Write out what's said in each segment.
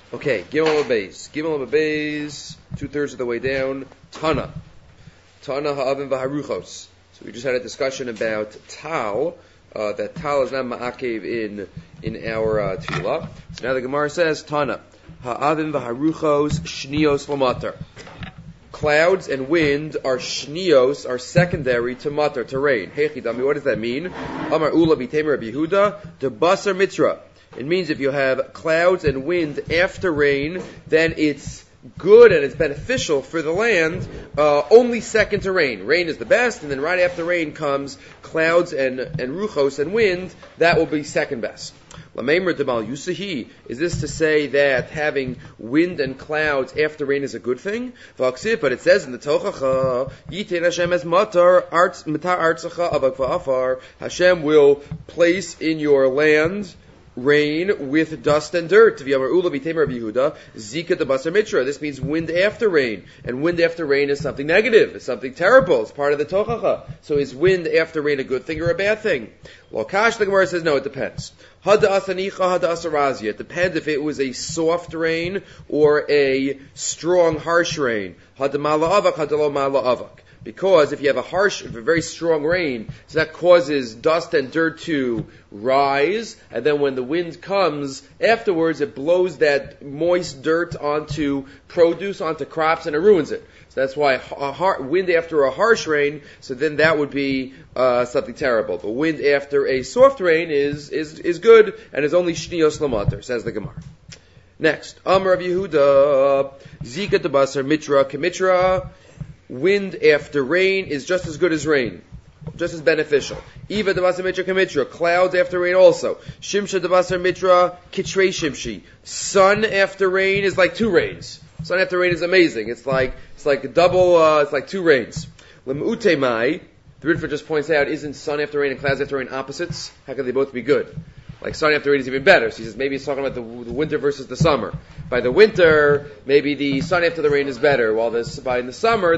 Okay, Gimel Beis. Gimel Beis, 2/3 of the way down. Tana ha'avim v'haruchos. So we just had a discussion about tal. That tal is not ma'akev in our tefillah. So now the Gemara says Tana ha'avim v'haruchos shnios l'matar. Clouds and wind are shnios, are secondary to matar, to rain. Hechidami, what does that mean? Amar ula b'temer Rabbi Yehuda de basar mitra. It means if you have clouds and wind after rain, then it's good and it's beneficial for the land, only second to rain. Rain is the best, and then right after rain comes clouds and ruchos and wind. That will be second best. Lameimer demal yusahi. Is this to say that having wind and clouds after rain is a good thing? But it says in the Tochacha, Yitin Hashem as matar artzacha avak va'afar. Hashem will place in your land rain with dust and dirt. Zika de basar mitra. This means wind after rain. And wind after rain is something negative. It's something terrible. It's part of the tochacha. So is wind after rain a good thing or a bad thing? Lakash, the Gemara says, no, it depends. It depends if it was a soft rain or a strong, harsh rain. Because if you have a very strong rain, so that causes dust and dirt to rise, and then when the wind comes afterwards, it blows that moist dirt onto produce, onto crops, and it ruins it. So that's why wind after a harsh rain, so then that would be something terrible. But wind after a soft rain is good, and is only shnios l'matar, says the Gemara. Next, Amar Rav Yehuda, Zika de basar mitra kemitra. Wind after rain is just as good as rain, just as beneficial. Eva de basar mitra kamitra, clouds after rain also. Shimsha de basar mitra kitrei shimshi. Sun after rain is like two rains. Sun after rain is amazing. It's like double. It's like two rains. Lemute mai. The Ritva just points out, isn't sun after rain and clouds after rain opposites? How can they both be good? Like sun after rain is even better. So he says maybe he's talking about the winter versus the summer. By the winter, maybe the sun after the rain is better, while in the summer,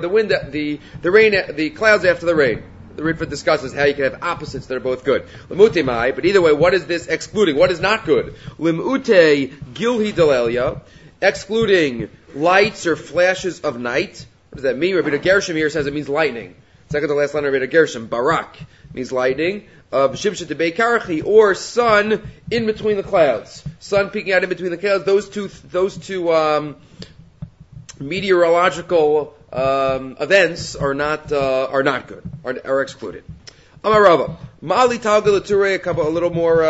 the clouds after the rain. The Ritva discusses how you can have opposites that are both good. Limute mai, but either way, what is this excluding? What is not good? Limute gilhi delelia, excluding lights or flashes of night. What does that mean? Rabbi Gershom here says it means lightning. Second to last line of Rabbi Gershom, barak, means lightning. Or sun in between the clouds. Sun peeking out in between the clouds. Those two meteorological events are not good. Are excluded. Amar Rava, Mali Talgalature, a little more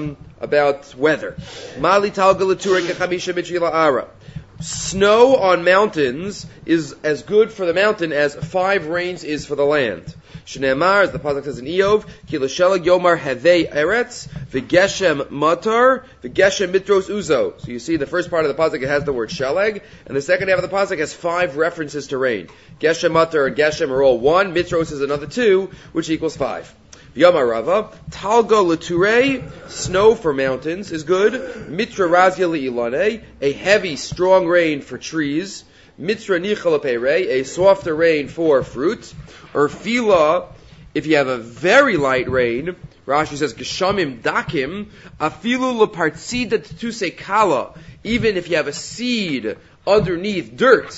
about weather. Mali Talgalature kachamisha michila ara. Snow on mountains is as good for the mountain as 5 rains is for the land. Shneimar, as the pasuk says in Eov, ki l'shelag yomar havei eretz, v'geshem matar, v'geshem mitros uzo. So you see the first part of the pasuk, it has the word shelag, and the second half of the pasuk has 5 references to rain. Geshem matar and geshem are all 1, mitros is another 2, which equals 5. Yomar Rava, talga l'turei, snow for mountains is good. Mitra razia li'ilane, a heavy, strong rain for trees. Mitra nicha l'peirei, a softer rain for fruit. Or fila, if you have a very light rain, Rashi says, geshamim dakim, afilu l'partzida t'tusei kala, even if you have a seed underneath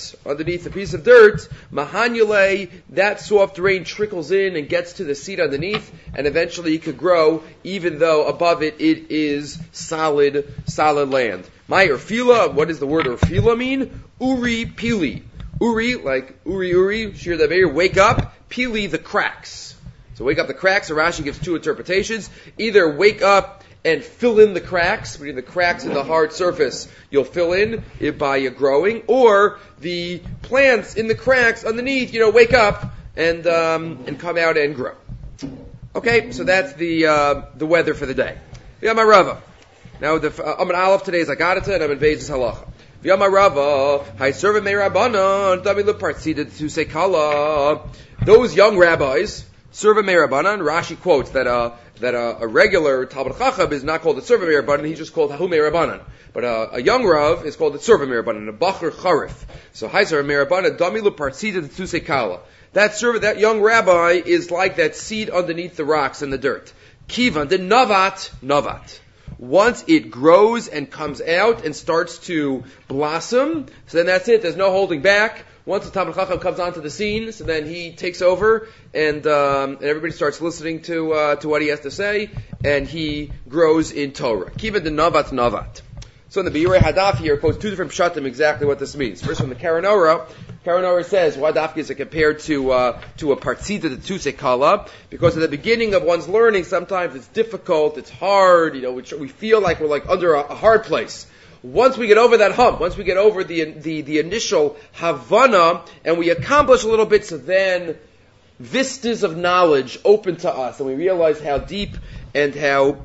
a piece of dirt, mahanyule, that soft rain trickles in and gets to the seed underneath, and eventually it could grow, even though above it is solid land. My urfila, what does the word urfila mean? Uri pili. Uri, like uri, shir daveir, wake up, pili, the cracks. So wake up the cracks, so Rashi gives 2 interpretations. Either wake up and fill in the cracks, between the cracks in the hard surface, you'll fill in it by growing, or the plants in the cracks underneath, wake up and come out and grow. Okay, so that's the weather for the day. V'yamar Rava. Now the Amar Aleph today is Agadata and Amar Beis is Halacha. V'yamar Rava, Hay Serva Mei Rabbanan, Dami Lepartzida Tusei Kala. Those young rabbis, Serva Mei Rabbanan, Rashi quotes that a regular Talmud Chacham is not called a Serva Mei Rabbanan, he's just called Hahu Mei Rabbanan. But a young Rav is called a Serva Mei Rabbanan, a Bachar Charif. So Hay Serva Mei Rabbanan, Dami Lepartzida Tusei Kala. That young rabbi is like that seed underneath the rocks and the dirt. Kivan, the Navat. once it grows and comes out and starts to blossom, so then that's it. There's no holding back. Once the Talmid Chacham comes onto the scene, so then he takes over, and everybody starts listening to what he has to say, and he grows in Torah. Kiva de Navat Navat. So in the Be'urei Hadaf here, it quotes two different pshatim exactly what this means. First from the Karanora. Karanora says, why Dafki is it compared to a partzita de Tuse Kala? Because at the beginning of one's learning, sometimes it's difficult, it's hard, we feel like we're like under a hard place. Once we get over that hump, once we get over the initial Havana, and we accomplish a little bit, so then vistas of knowledge open to us, and we realize how deep and how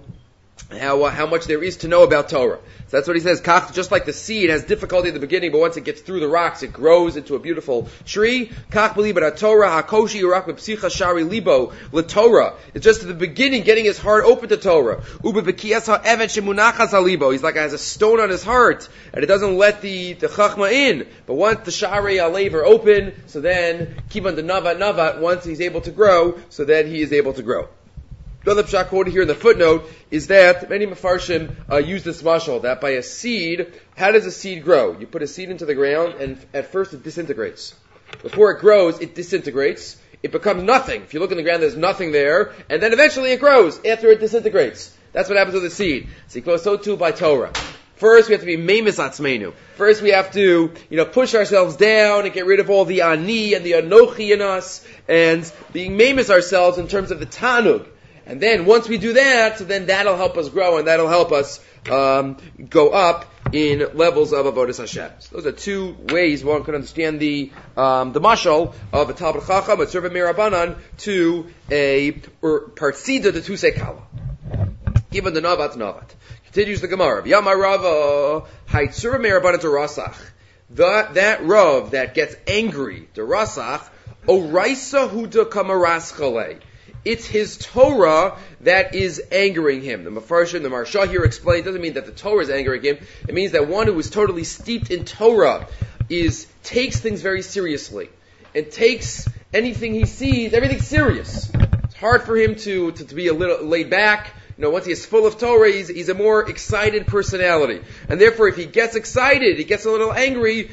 much there is to know about Torah. So that's what he says. Kach, just like the seed has difficulty at the beginning, but once it gets through the rocks, it grows into a beautiful tree. Kach b'libat Torah hakoshi yurak b'psicha shari libo l'Torah. It's just at the beginning, getting his heart open to Torah. Uba b'kiyas ha'evet shemunachas halibo. He's like has a stone on his heart, and it doesn't let the chachma in. But once the shari alev are open, so then kivan the navat. Once he's able to grow, so then he is able to grow. Another pshat quoted here in the footnote is that many Mefarshim use this mashal, that by a seed, how does a seed grow? You put a seed into the ground, and at first it disintegrates. Before it grows, it disintegrates. It becomes nothing. If you look in the ground, there's nothing there, and then eventually it grows after it disintegrates. That's what happens with a seed. So too by Torah. First, we have to be meimis atzmeinu. First, we have to, push ourselves down and get rid of all the ani and the anochi in us, and being meimis ourselves in terms of the tanug. And then once we do that, so then that'll help us grow and that'll help us go up in levels of avodas Hashem. So those are two ways one can understand the mashal of a Talmid Chacham, a servant mirabanan, to a partzida de Tuse Kala. Given the navat. Continues the Gemara. Yamar Rava haitzura mirabanan to rasach. That Rav that gets angry, the rasach, oraisa huda kamaras chalei. It's his Torah that is angering him. The Mefarshim, the Maharsha here explains, it doesn't mean that the Torah is angering him. It means that one who is totally steeped in Torah takes things very seriously. And takes anything he sees, everything serious. It's hard for him to be a little laid back. Once he is full of Torah, he's a more excited personality. And therefore, if he gets excited, he gets a little angry,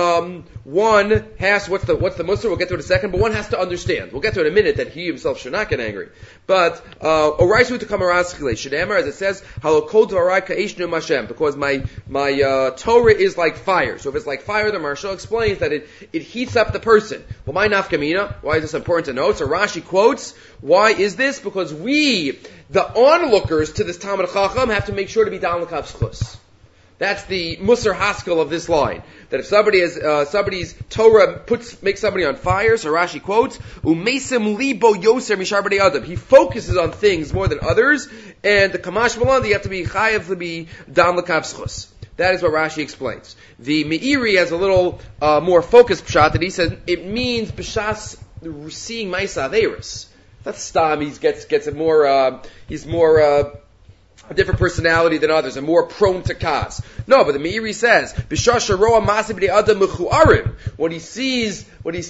one has, what's the Musar? We'll get to it in a second, but one has to understand. We'll get to it in a minute that he himself should not get angry. But, Oraisu to Kamaraskile, Shadamar, as it says, Halokol Dvarai Ka'eshnu Mashem, because my Torah is like fire. So if it's like fire, the Maharsha explains that it heats up the person. Well, my nafkamina, why is this important to know? So Rashi quotes, why is this? Because we, the onlookers to this Talmid Chacham, have to make sure to be down l'kav zchus. That's the Musar Haskell of this line. That if somebody has, somebody's Torah makes somebody on fire, so Rashi quotes, Umesim libo yoser mishar b'nei adam. He focuses on things more than others, and the Kamash Malan, you have to be chayav to be down l'kav zchus. That is what Rashi explains. The Meiri has a little more focused pshat, and he says it means b'shas seeing Maisa Averis. That's Stam. He gets a more. He's more a different personality than others, and more prone to kas. No, but the Meiri says b'shas sharoa masi b'nei adam mechuarim. When he sees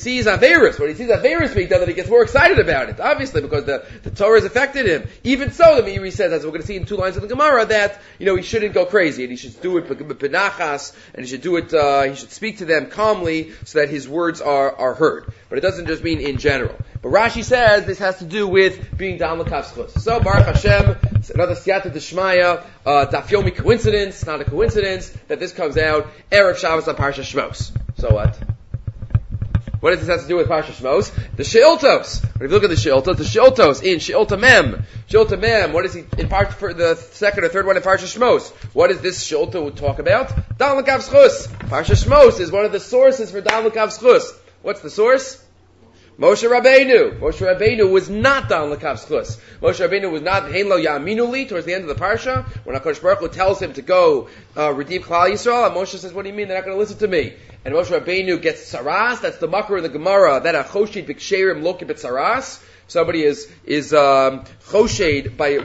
Averis being done, that he gets more excited about it. Obviously, because the Torah has affected him. Even so, the Meiri says, as we're going to see in 2 lines of the Gemara, that he shouldn't go crazy, and he should do it b'nachas, and he should do it. He should speak to them calmly, so that his words are heard. But it doesn't just mean in general. But Rashi says this has to do with being down l'kav zchus. So Baruch Hashem, another siyata d'shmaya, dafyomi coincidence, not a coincidence that this comes out erev Shabbos on Parsha Shmos. So what? What does this have to do with Parsha Shmos? The Sheiltos. When you look at the Sheiltos in Sheilta Mem, what is he in part for the second or third one in Parsha Shmos? What is this Sheilta talk about? Down l'kav zchus. Parsha Shmos is one of the sources for down l'kav zchus. What's the source? Moshe Rabbeinu was not down l'kav zchus. Moshe Rabbeinu was not hein lo ya'aminu li towards the end of the parsha when HaKadosh Baruch Hu tells him to go redeem Klal Yisrael, and Moshe says, "What do you mean they're not going to listen to me?" And Moshe Rabbeinu gets saras. That's the makar in the Gemara that achoshid b'ksherim loki b'tsaras. Somebody is choshed by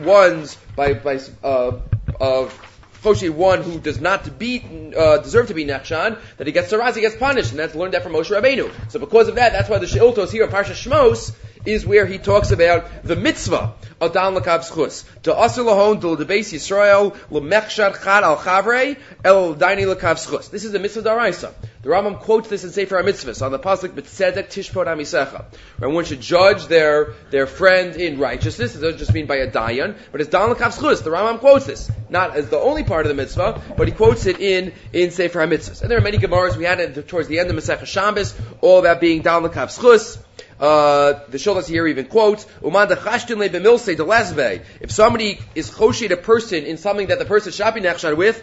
Choshi, one who does not deserve to be Nechshan, that he gets saras, he gets punished, and that's learned that from Moshe Rabbeinu. So because of that, that's why the Sheiltos here in Parsha Shmos is where he talks about the mitzvah of Dan Lakav Schus. To Asr Lahon, to the Beis Yisrael, L'mechshad Chad Al Chavrei, El Daini Lakav Schus. This is the mitzvah d'Oraisa. The Rambam quotes this in Sefer HaMitzvahs on the pasuk B'tzedek Tishpot Amisecha, where one should judge their friend in righteousness. It doesn't just mean by a dayan, but it's Dan Lakav Schus. The Rambam quotes this, not as the only part of the mitzvah, but he quotes it in Sefer HaMitzvahs. And there are many Gemaras. We had it towards the end of Masechah Shabbos, all about being Dan Lakav Schus. The Shulchan here even quotes, if somebody is choshed a person in something that the person is shapi nechshad with,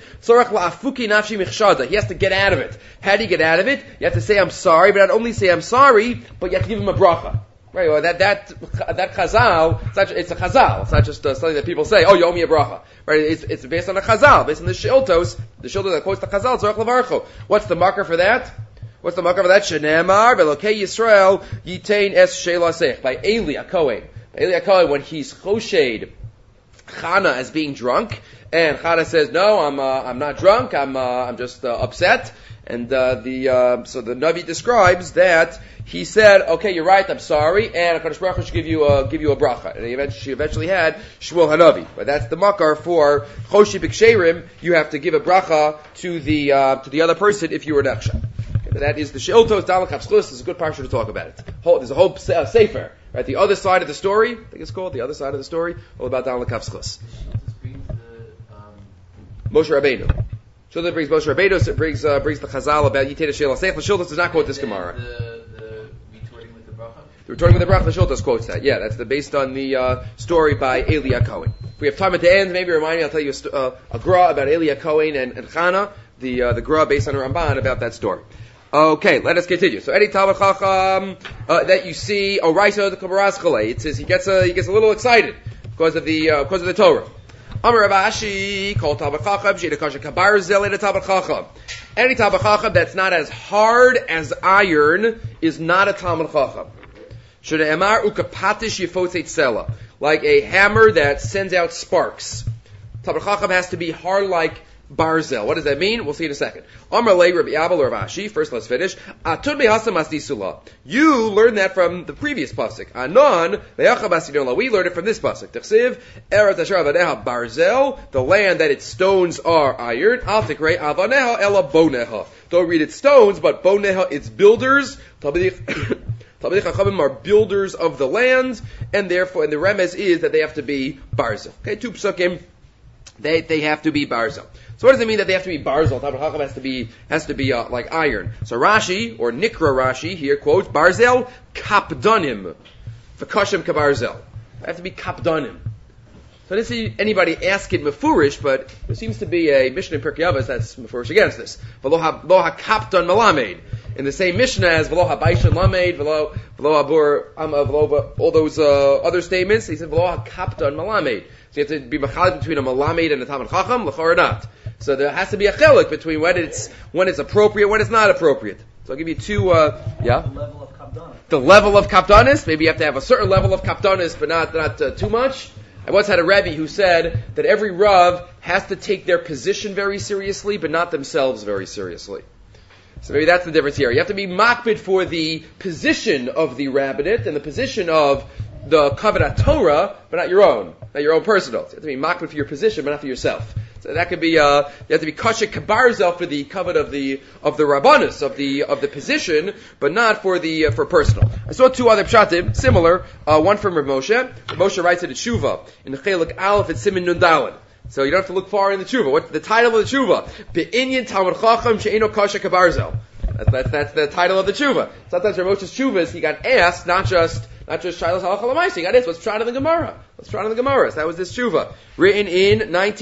he has to get out of it. How do you get out of it? You have to say I'm sorry, but not only say I'm sorry, but you have to give him a bracha. Right? Well, that chazal, it's a chazal. It's not just something that people say, oh, you owe me a bracha. Right? It's based on a chazal, based on the shiltos that quotes the chazal, tzorach levarcho. What's the marker for that? What's the marker of that? Shenemar, Belokei Yisrael, Yitain Es Shelasech. By Eli HaKohen. Eli HaKohen, when he's choshed Chana as being drunk, and Chana says, no, I'm not drunk, I'm just upset. And so the Navi describes that he said, okay, you're right, I'm sorry, and HaKadosh Baruch Hu should give you a bracha. And she eventually had Shmuel Hanavi. But that's the makar for Choshi B'Ksherim, you have to give a bracha to the other person if you were nechshad. That is the Sheiltos Dan Lakav Schus. This is a good parsha to talk about it. There's a whole sefer, right? The other side of the story, I think it's called the other side of the story, all about Dan Lakav Schus. Moshe Rabbeinu. Shiltos brings Moshe Rabbeinu. It brings the Chazal about Yitei Sheila Seif. Shiltos does not quote this Gemara. The retorting with the bracha. The retorting with the bracha. Shiltos quotes that. Yeah, that's based on the story by Eli HaKohen. If we have time at the end, maybe remind me. I'll tell you a gra about Eli HaKohen and Chana. The gra based on the Ramban about that story. Okay, let us continue. So any Talmud Chacham that you see, Raisa the Kabaraskale, it says he gets a little excited because of the Torah. Amar Rav Ashi called Talmud Chacham Shedakasha Kabarzel in a Talmud Chacham. Any Talmud Chacham that's not as hard as iron is not a Talmud Chacham. Shneimar ukapatish yifoteit sela, like a hammer that sends out sparks. Talmud Chacham has to be hard like Barzel. What does that mean? We'll see in a second. Amar lei Rabbi Abba or Rav Ashi. First, let's finish. Atun behasam asdisula. You learned that from the previous pasuk. Anon be'acham asdinola. We learned it from this pasuk. T'chsiv eretz asher avaneha barzel. The land that its stones are iron. Al tikrei avaneha ela boneha. Don't read its stones, but boneha its builders. Talmidei Chachamim are builders of the land, and therefore, and the remez is that they have to be barzel. Okay, two psukim. They have to be barzel. So what does it mean that they have to be barzel? Talmud Chacham has to be like iron. So Rashi, or Nikra Rashi, here quotes, barzel kapdanim, v'kashem kabarzel. They have to be kapdanim. So I didn't see anybody ask it mefurish, but there seems to be a Mishnah in Pirkei Avos that's mefurish against this. V'lo ha-kapdan malamed. In the same Mishnah as v'lo ha-baishan lamed, v'lo ha-bur, all those other statements, he said v'lo ha-kapdan malamed. So you have to be machalik between a malamed and a Talmud Chacham, l'chor or not. So there has to be a chelik between when it's appropriate, when it's not appropriate. So I'll give you two, The level of kapdanis. The level of kapdanis. Maybe you have to have a certain level of kapdanis, but not too much. I once had a Rebbe who said that every Rav has to take their position very seriously, but not themselves very seriously. So maybe that's the difference here. You have to be makbid for the position of the rabbinate and the position of the Kavod Torah, but not your own personal. So you have to be makbid for your position, but not for yourself. So that could be, you have to be kosher kabarzel for the kavod of the rabbanus, of the position, but not for personal. I saw two other pshatim, similar, one from Rav Moshe. Rav Moshe writes it in Tshuva, in the Chelik Aleph, it's Siman Nun Daled. So you don't have to look far in the Tshuva. What's the title of the Tshuva? Be'inyan Talmud Chacham she'eno kosher kabarzel. That's the title of the Tshuva. Sometimes Rav Moshe's Tshuvas, he got asked, not just Shilas Halacha L'Maaseh. He got asked, what's pshat in the Gemara? So that was this Tshuva. Written in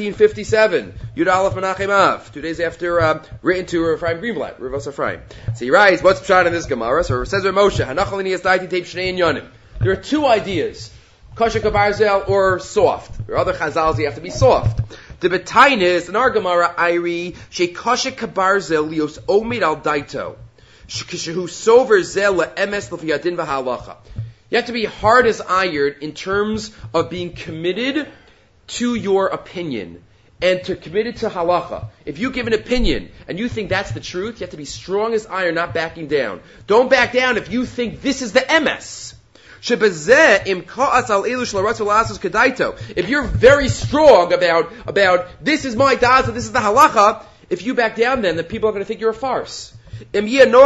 1957. Yud Aleph Menachem Av. 2 days after, written to Ephraim Greenblatt, Rav Ephraim. So he writes, what's pshat in this Gemara? So it says Rav Moshe, Hanachal Ini Yasdaiti Teip Shnei Inyanim. There are two ideas. Kosher kabarzel or soft. There are other chazals you have to be soft. The betainis in our Gemara Iri she kosher kabarzel lios omid al daito shehu sover zel emes l'fiyadin v'halacha. You have to be hard as iron in terms of being committed to your opinion and to committed to halacha. If you give an opinion and you think that's the truth, you have to be strong as iron, not backing down. Don't back down if you think this is the emes. If you're very strong about this is my das and this is the halacha, if you back down then the people are going to think you're a farce. You know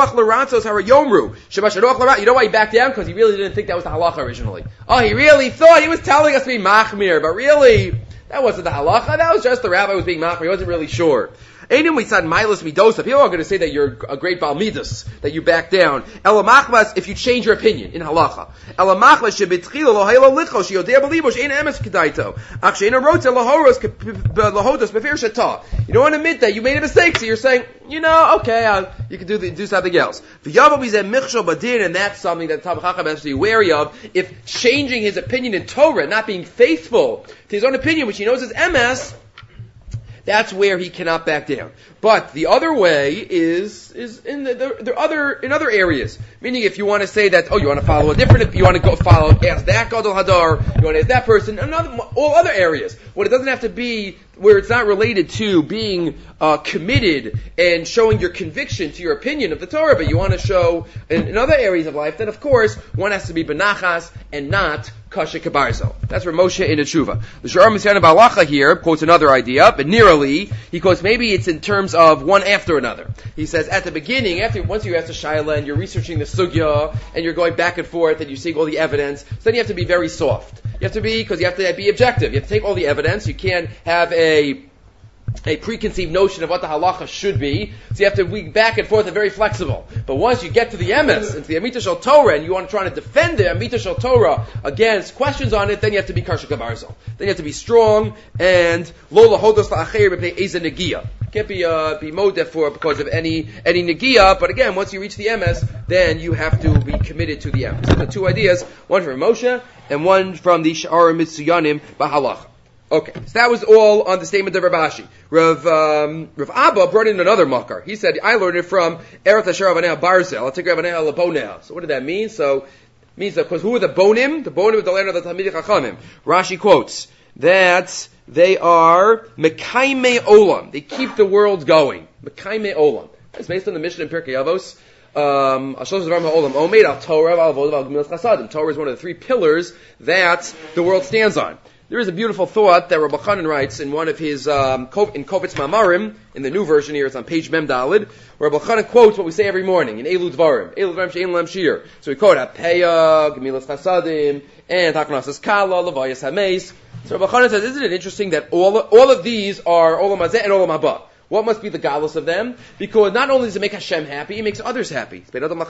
why he backed down? Because he really didn't think that was the halacha originally. Oh, he really thought he was telling us to be machmir, but really, that wasn't the halacha. That was just the rabbi was being machmir. He wasn't really sure. People are going to say that you're a great Baal Midas, that you back down. Elamachmas, if you change your opinion in halacha. Elamachmas shebitchila lohayla lichos sheyodea b'libo she'ein emes kedaito. Ach she'ein rotze lahoros lahodos befir shata. You don't want to admit that you made a mistake, so you're saying, okay, you can do something else. And that's something that the Talmid Chacham has to be wary of. If changing his opinion in Torah, not being faithful to his own opinion, which he knows is emes, that's where he cannot back down. But the other way is in other areas. Meaning, if you want to say that, you want to follow you want to go ask that Gadol Hadar, you want to ask that person, all other areas. What it doesn't have to be where it's not related to being committed and showing your conviction to your opinion of the Torah, but you want to show in other areas of life, then of course one has to be benachas and not kasha kabarzo. That's where Moshe in the Tshuva. The Sha'ar Messiah Balacha here quotes another idea, but nearly he quotes maybe it's in terms of one after another. He says at the beginning, once you ask the Shaila and you're researching the sugya and you're going back and forth and you're seeing all the evidence, so then you have to be very soft. Because you have to be objective. You have to take all the evidence. You can't have a preconceived notion of what the halacha should be. So you have to be back and forth and very flexible. But once you get to the emes, into the Amita Shel Torah, and you want to try to defend the Amita Shel Torah against questions on it, then you have to be Karsha Kabarzo. Then you have to be strong and lo lahodos la'acher b'pnei eza negia. Can't be modef for because of any negia. But again, once you reach the emes, then you have to be committed to the emes. So the two ideas, one from Moshe and one from the Sha'ar Mitzuyanim B'Halacha. Okay, so that was all on the statement of Rav Ashi. Rav Abba brought in another makar. He said, I learned it from Eretz Asher Avanei Barzel. I'll take Avanei Laboneh. So what did that mean? So it means that because who are the bonim? The bonim of the land of the Talmidei Chachamim. Rashi quotes that they are mekaimei olam. They keep the world going. Mekaimei olam. It's based on the Mishnah in Pirkei Avos. Torah is one of the three pillars that the world stands on. There is a beautiful thought that Rabbi Chanan writes in one of his, in Kovitz Mamarim, in the new version here, it's on page Mem Dalid, where Rabbi Chanan quotes what we say every morning, in Elu Dvarim She'en Lam Shir. So we quote, Apeya, Gemilas Chasadim, and Haknasas Kala, Levayas HaMeis. So Rabbi Chanan says, isn't it interesting that all of these are Olam Hazeh and Olam Haba? What must be the galus of them? Because not only does it make Hashem happy, it makes others happy.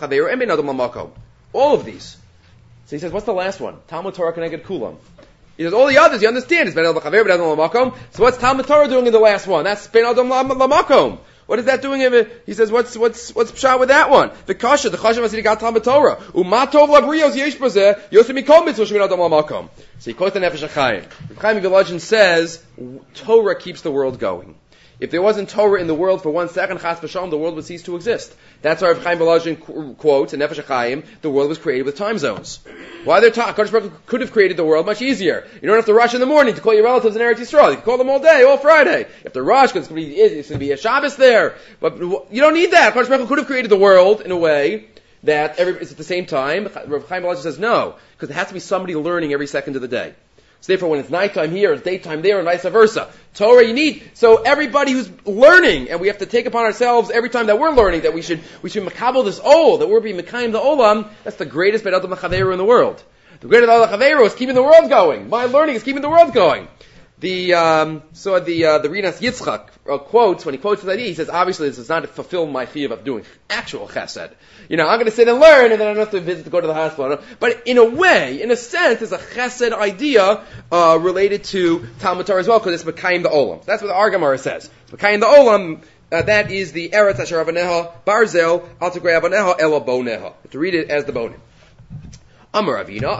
All of these. So he says, what's the last one? Talmud Torah Keneged Kulam. He says, all the others, you understand, it's Ben Adam L'Chaver, Ben Adam L'Makom. So what's Talmud Torah doing in the last one? That's Ben Adam L'Makom. What is that doing? He says, what's pshat with that one? The kasha Masidi got Talmud Torah. Umatov Labrios Yesh Bazeh, Yosef Mikom Mitzvah Ben Adam L'Makom. So he quotes the Nefesh HaChaim. Chaim Vilajin says, Torah keeps the world going. If there wasn't Torah in the world for 1 second, Chas v'Shalom, the world would cease to exist. That's why Chaim Balazhin quotes in Nefesh HaChaim, the world was created with time zones. Why HaKadosh Baruch Hu could have created the world much easier. You don't have to rush in the morning to call your relatives in Eretz Yisrael. You can call them all day, all Friday. You have to rush because it's going to be a Shabbos there. But you don't need that. HaKadosh Baruch Hu could have created the world in a way that it's at the same time. Rav Chaim Balazhin says no, because there has to be somebody learning every second of the day. So therefore, when it's nighttime here, it's daytime there, and vice versa. Torah you need. So everybody who's learning, and we have to take upon ourselves every time that we're learning, that we should makabel this ol, that we're being mekayim the olam. That's the greatest ben adam l'chaveru in the world. The greatest ben adam l'chaveru is keeping the world going. My learning is keeping the world going. The Rinas Yitzchak quotes, when he quotes this idea, he says, obviously this does not fulfill my chiyuv of doing actual chesed. I'm going to sit and learn, and then I don't have to visit to go to the hospital. But in a way, in a sense, there's a chesed idea related to Talmud Torah as well, because it's Mekayim the Olam. That's what the Argamara says. Mekayim the Olam, that is the Eretz Asher Avaneha Barzel, Al Tegrei Avaneha Ela Boneha. To read it as the bonim. Amar Ravina,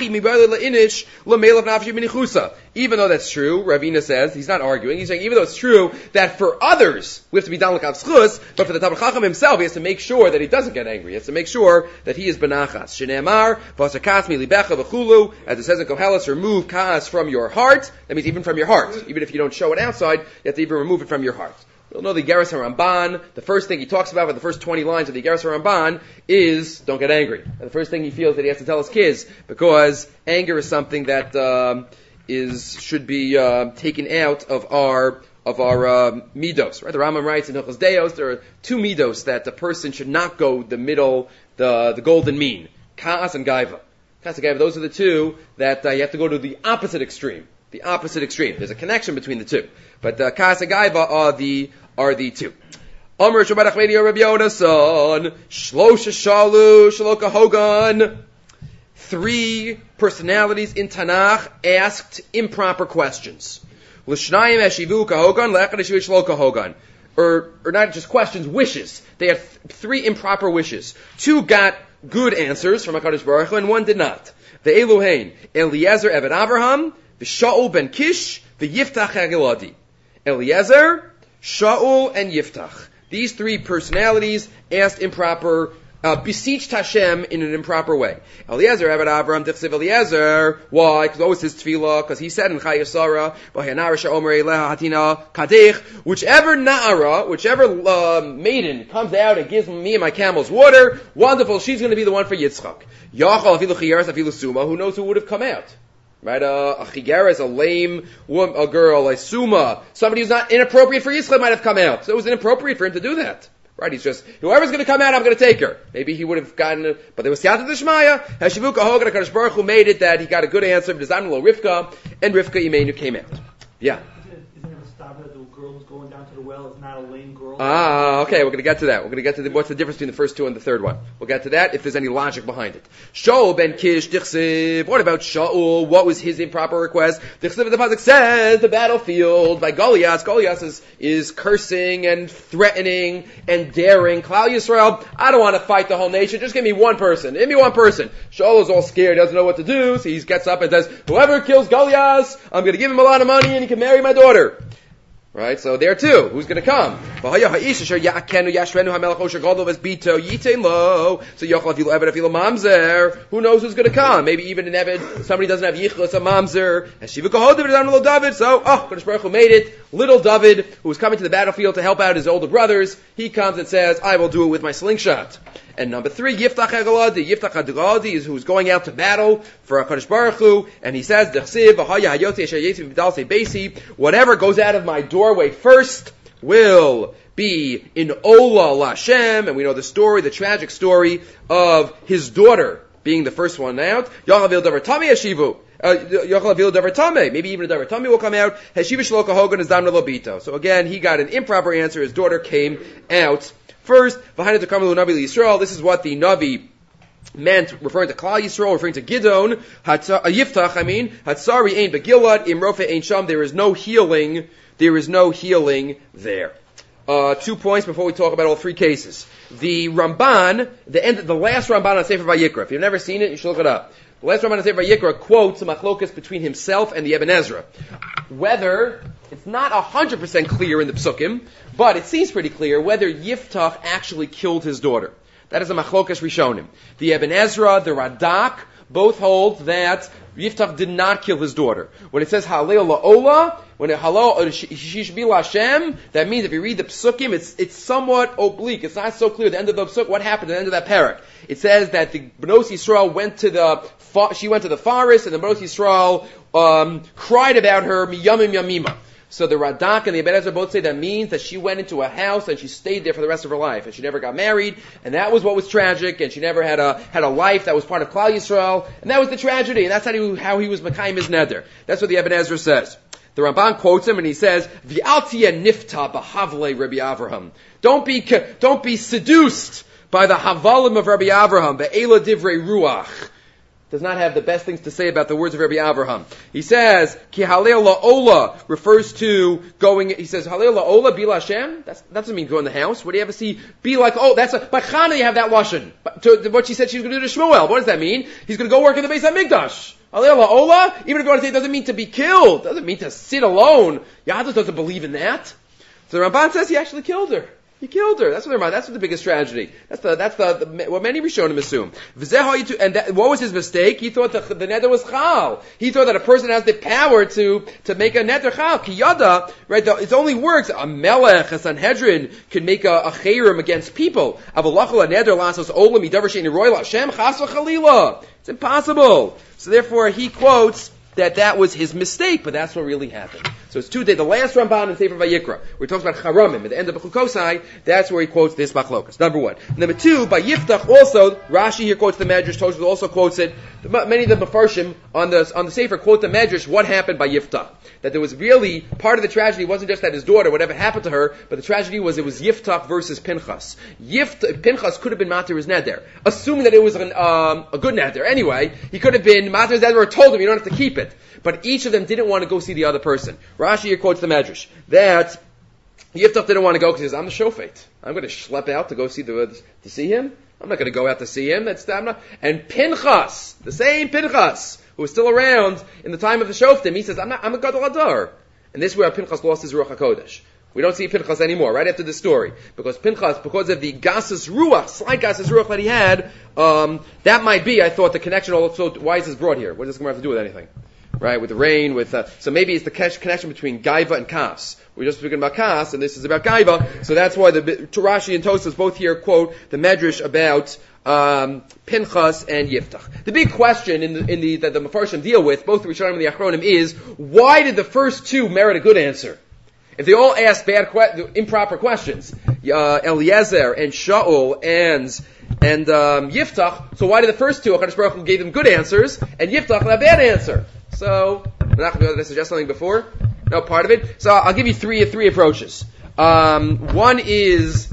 even though that's true, Ravina says, he's not arguing, he's saying even though it's true that for others we have to be done like Avschus, but for the Talmid Chacham himself he has to make sure that he doesn't get angry. He has to make sure that he is benachas. Shneimar, v'asakas mi libecha v'chulu, as it says in Koheles, remove kas from your heart. That means even from your heart. Even if you don't show it outside, you have to even remove it from your heart. We all know the Igeres HaRamban, the first thing he talks about for the first 20 lines of the Igeres HaRamban is don't get angry. And the first thing he feels that he has to tell his kids, because anger is something that should be taken out of our midos. Right? The Rambam writes in Hilchos Deos there are two midos that the person should not go the middle, the golden mean. Ka'as and Gaiva. Ka'as and Gaiva, those are the two that you have to go to the opposite extreme. The opposite extreme. There's a connection between the two. But Ka'as and Gaiva are the two. Amr Shabbat Achmedi Rabbi Yonason, Shlosha Shalu, Shaloka Hogan. 3 personalities in Tanakh asked improper questions. L'shnayim eshivu kahogan, le'echad eshivu shlo kahogan. Or not just questions, wishes. They had 3 improper wishes. 2 got good answers from HaKadosh Baruch Hu, and 1 did not. The Eluhain, Eliezer Eved Avraham, the Shaul ben Kish, the Yiftach HaGiladi. Eliezer, Shaul, and Yiftach. These 3 personalities asked improper, beseeched Hashem in an improper way. Eliezer Eved Avraham, Dichsiv Eliezer. Why? Because always his tefillah, because he said in Chayasara, V'hayanara she'omer eleha hatina kadich, whichever na'ara, whichever maiden comes out and gives me and my camels water, wonderful, she's going to be the one for Yitzchak. Yachal afilu chiyares afilu suma, who knows who would have come out? Right, a chigares, a lame woman, a girl, a suma, somebody who's not inappropriate for Yitzchak might have come out. So it was inappropriate for him to do that. Right, he's just, whoever's going to come out, I'm going to take her. Maybe he would have gotten it, but there was Siyata D'Shmaya, Hashivuka Hogan, HaKadosh Baruch Hu made it that he got a good answer, V'dizamnu lo Rivka, and Rivka Imenu came out. Yeah. Isn't it a stop that the girl who's going down to the well is not a lame girl? Okay, we're going to get to that. We're going to get to what's the difference between the first 2 and the third one. We'll get to that if there's any logic behind it. Shaul ben Kish, Dichsiv. What about Shaul? What was his improper request? Dichsiv, the pasuk says, the battlefield by Goliath. Goliath is cursing and threatening and daring. Klal Yisrael, I don't want to fight the whole nation. Just give me one person. Give me one person. Shaul is all scared. He doesn't know what to do. So he gets up and says, whoever kills Goliath, I'm going to give him a lot of money and he can marry my daughter. Right, so there too, who's going to come? So mamzer, who knows who's going to come? Maybe even an Eved, somebody doesn't have yichus, a mamzer. So, Kadosh Baruch Hu made it. Little David, who was coming to the battlefield to help out his older brothers, he comes and says, I will do it with my slingshot. And number 3, Yiftach HaGiladi. Yiftach HaGiladi is who's going out to battle for HaKadosh Baruch Hu, and he says, whatever goes out of my doorway first will be in Ola L'Hashem, and we know the story, the tragic story of his daughter being the first one out. Maybe even a Davar Tami will come out. So again, he got an improper answer. His daughter came out first. This is what the Navi meant, referring to Klal Yisrael, referring to Gidon, Yiftach, Hatsari ein begilad, Imrofe ein sham. There is no healing there. 2 points before we talk about all 3 cases. The Ramban, the last Ramban on Sefer Vayikra. If you've never seen it, you should look it up. The last Ramban on Sefer Vayikra quotes a machlokas between himself and the Ibn Ezra. Whether, it's not 100% clear in the Psukim, but it seems pretty clear whether Yiftach actually killed his daughter. That is a machlokas rishonim. The Ibn Ezra, the Radak, both hold that Yiftach did not kill his daughter. When it says Halel La'ola, when it Halal Shishbi Lashem, that means if you read the Psukim, it's somewhat oblique. It's not so clear. The end of the Psuk, what happened at the end of that parak? It says that the Bnos Yisrael went to the forest, and the Bnos Yisrael cried about her miyamim yamima. So the Radak and the Ibn Ezra both say that means that she went into a house and she stayed there for the rest of her life, and she never got married, and that was what was tragic, and she never had a life that was part of Klal Yisrael, and that was the tragedy, and that's how he was Mekayim his neder. That's what the Ibn Ezra says. The Ramban quotes him and he says, "V'altia nifta b'havle Rabbi Avraham." Don't be seduced by the havalim of Rabbi Avraham. Be'ela divrei ruach. Does not have the best things to say about the words of Rabbi Avraham. He says, Ki halel la'ola refers to going, he says, halel la'ola bil Hashem? That doesn't mean go in the house. What do you ever see? Be like, by Chana you have that lashon. To what she said she was going to do to Shmuel. What does that mean? He's going to go work in the Beis HaMikdash. Halel la'ola, even to go to say it doesn't mean to be killed. It doesn't mean to sit alone. Yadus doesn't believe in that. So the Ramban says he actually killed her. He killed her. That's what the biggest tragedy. That's what many Rishonim assume. And what was his mistake? He thought the neder was chal. He thought that a person has the power to make a neder chal. Kiyada, right? It only works. A melech, a Sanhedrin, can make a chayrim against people. Avalachal a neder lasos olam idavar shein royal Hashem chas v'chalila. It's impossible. So therefore, he quotes that was his mistake, but that's what really happened. So it's 2 days. The last Ramban in Sefer Vayikra, where he talks about Charamim, at the end of Bechukosai, that's where he quotes this Machlokas. Number 1. Number 2, by Yiftach also, Rashi here quotes the Medrash, Tosfos also quotes it. Many of the Mefarshim on the Sefer quote the Medrash, what happened by Yiftach. That there was really, part of the tragedy wasn't just that his daughter, whatever happened to her, but the tragedy was it was Yiftach versus Pinchas. Pinchas could have been Matir his Neder, assuming that it was a good Neder. Anyway, he could have been Matir his Neder or told him you don't have to keep it. But each of them didn't want to go see the other person. Rashi here quotes the Medrash that Yiftach didn't want to go because he says, I'm the shofet. I'm going to schlep out to go see him. I'm not going to go out to see him. And Pinchas, the same Pinchas, who was still around in the time of the shoftim, he says, I'm a gadol adar. And this is where Pinchas lost his Ruach HaKodesh. We don't see Pinchas anymore, right after this story. Because Pinchas, because of the gasus ruach, slight gasus ruach that he had, that might be, I thought, the connection also, why is this brought here? What does this have to do with anything? Right, with the rain, so maybe it's the connection between Gaiva and Kas. We're just speaking about Kas, and this is about Gaiva, so that's why the Rashi and Tosfos both here quote the Medrash about Pinchas and Yiftach. The big question that the Mefarshim deal with, both the Rishonim and the Achronim, is why did the first 2 merit a good answer? If they all asked improper questions, Eliezer and Shaul and Yiftach, so why did the first 2, HaKadosh Baruch Hu gave them good answers, and Yiftach a bad answer? So, I'm not going to suggest something before. No, part of it. So I'll give you three approaches. One is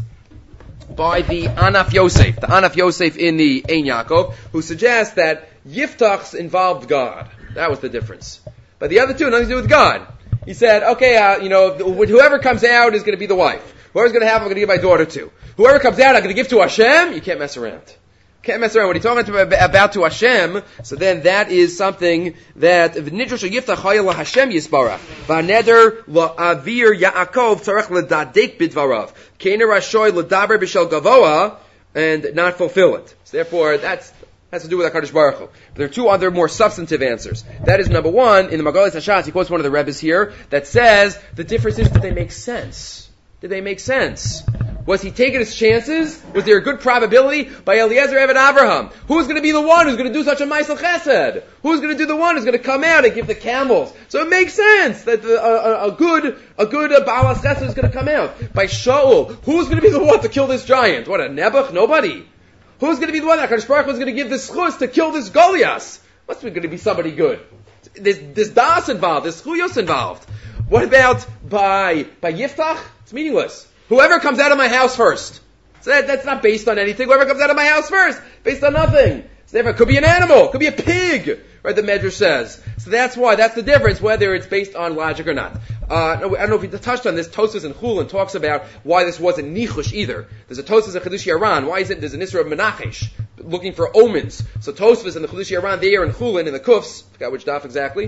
by the Anaf Yosef, in the Ein Yaakov, who suggests that Yiftach's involved God. That was the difference. But the other 2, nothing to do with God. He said, okay, whoever comes out is going to be the wife. Whoever's going to have, I'm going to give my daughter to. Whoever comes out, I'm going to give to Hashem. You can't mess around. Can't mess around. When he's talking about to Hashem, so then that is something that Nidrosh Yiftach Hayel Hashem Yisbarach V'Neder LaAvir Yaakov Tzarech LeDadek Bidvarav Keiner Rashoy LeDaber B'Shel Gavoa and not fulfill it. So therefore, that has to do with HaKadosh Baruch Hu. But there are 2 other more substantive answers. That is number 1 in the Magalit Hashas. He quotes one of the Rebbes here that says the difference is did they make sense? Did they make sense? Was he taking his chances? Was there a good probability by Eliezer Eved Avraham? Who's going to be the one who's going to do such a Maisel Chesed? Who's going to do the one who's going to come out and give the camels? So it makes sense that a good Baalas Chesed is going to come out. By Shaul, who's going to be the one to kill this giant? What, a Nebuch? Nobody. Who's going to be the one that HaKadosh Baruch Hu is going to give this chus to kill this Goliath? Must be going to be somebody good. There's das involved. There's chuyos involved. What about by Yiftach? It's meaningless. Whoever comes out of my house first. So that's not based on anything. Whoever comes out of my house first, based on nothing. So therefore, it could be an animal, it could be a pig, right? The Medrash says. So that's the difference, whether it's based on logic or not. I don't know if we touched on this. Tosfos in Chulin talks about why this wasn't nichush either. There's a Tosfos in Chedush Yaran. Why is it there's an Isra of Menachesh, looking for omens? So Tosfos in the Chedush Yaran there in Chulin in the Kufs, forgot which daf exactly.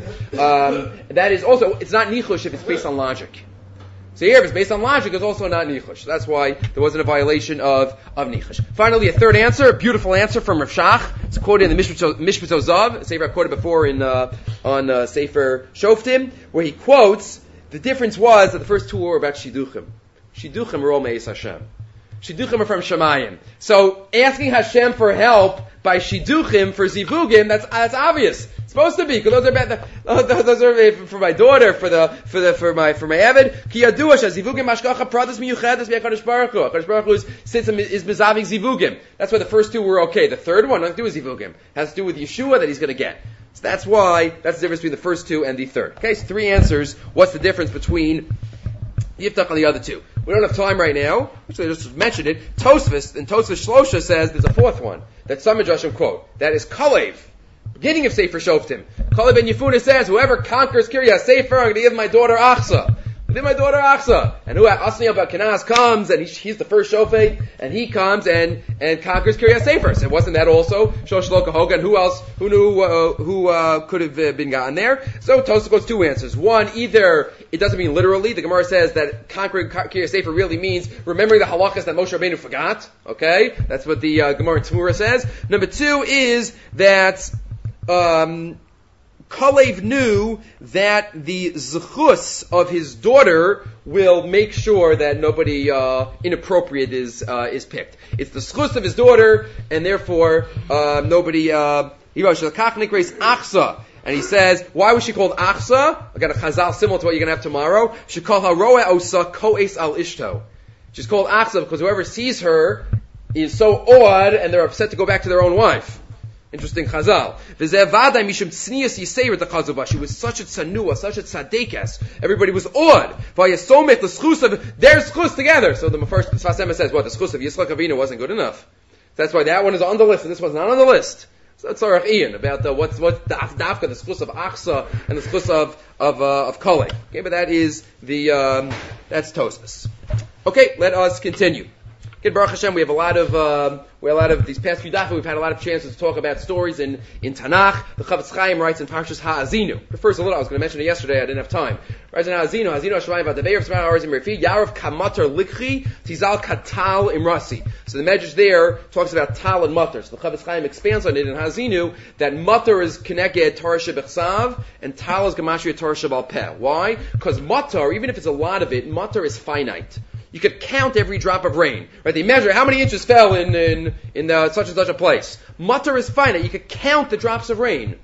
That is also, it's not nichush if it's based on logic. So here, if it's based on logic, it's also not nichush. That's why there wasn't a violation of nichush. Finally, a third answer, a beautiful answer from Rav Shach. It's quoted in the Mishpat Ozav, a sefer I quoted before on Sefer Shoftim, where he quotes, the difference was that the first 2 were about Shidduchim. Shidduchim are all Me'ez Hashem. Shidduchim are from Shemayim. So asking Hashem for help by Shidduchim for Zivugim, that's obvious. Supposed to be, because those are for my daughter, for my Eved. Ki yadua shazivugim mashkacha pradas miyuchedes be'Hakadosh Baruch Hu. Hakadosh Baruch Hu is mizaving zivugim. That's why the first 2 were okay. The third one, nothing to do with zivugim, has to do with Yeshua that he's going to get. So that's why that's the difference between the first 2 and the third. Okay, so 3 answers. What's the difference between Yiftach and the other 2? We don't have time right now. Actually, I just mentioned it. Tosfos Shlosha says there's a 4th one that some Midrashim quote. That is Kalev. Beginning of Sefer Shoftim. Kalev ben Yefuna says, whoever conquers Kiryas Sefer, I'm going to give my daughter Achsa. Then my daughter Achsa. And who Asniel Bar Kenaz comes, and he's the first shofet, and he comes and conquers Kiryas Sefer. So wasn't that also Shoshloka Hogan? Who else? Who knew? Who could have been gotten there? So Tosafot goes two answers. One, either it doesn't mean literally. The Gemara says that conquering Kiryas Sefer really means remembering the halachas that Moshe Rabbeinu forgot. Okay, that's what the Gemara in Tzmura says. Number two is that Kalev knew that the zechus of his daughter will make sure that nobody inappropriate is picked. It's the zechus of his daughter, and therefore nobody. Achsa. And he says, why was she called Achsa? I got a chazal similar to what you're going to have tomorrow. She called her Roa Osa Koes al Ishto. She's called Achsa because whoever sees her is so awed and they're upset to go back to their own wife. Interesting chazal. She was such a tsanua, such a tzaddikas. Everybody was awed. Their schus together. So the first Sfas Emes says, what, the schus of Yitzchak Avinu wasn't good enough. That's why that one is on the list and this one's not on the list. So that's Tzarech Ian about what's the dafka, the schus of Achsa and the schus of Kale. Okay, but that is that's Tosfos. Okay, let us continue. Good Baruch Hashem, we have a lot of these past few dafka. We've had a lot of chances to talk about stories in Tanakh. The Chavetz Chaim writes in Parshas Ha'azinu. The first a little, I was going to mention it yesterday. I didn't have time. Writes in Ha'azinu Hashemayim V'Adaveir V'Tzmar Ha'arizim Refi Yarav Kamatar Likchi Tizal Katal Imrasi. So the Medrash there talks about Tal and Matar. So the Chavetz Chaim expands on it in Ha'azinu that Matar is Keneged Torah Shebechsav and Tal is Gemashri Torah Shebal Peh. Why? Because Matar, even if it's a lot of it, Matar is finite. You could count every drop of rain, right? They measure how many inches fell in such and such a place. Matar is finite. You could count the drops of rain.